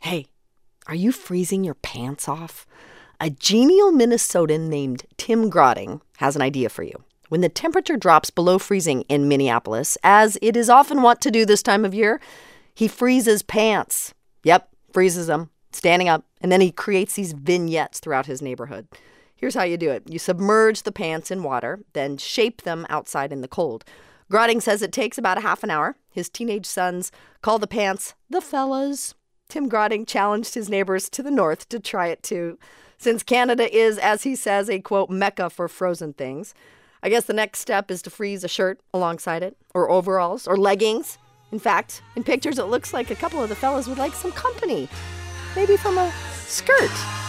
Hey, are you freezing your pants off? A genial Minnesotan named Tim Grotting has an idea for you. When the temperature drops below freezing in Minneapolis, as it is often wont to do this time of year, he freezes pants. Yep, freezes them, standing up, and then he creates these vignettes throughout his neighborhood. Here's how you do it. You submerge the pants in water, then shape them outside in the cold. Grotting says it takes about a half an hour. His teenage sons call the pants the fellas. Tim Grotting challenged his neighbors to the north to try it too, since Canada is, as he says, a, quote, mecca for frozen things. I guess the next step is to freeze a shirt alongside it, or overalls, or leggings. In fact, in pictures, it looks like a couple of the fellas would like some company, maybe from a skirt.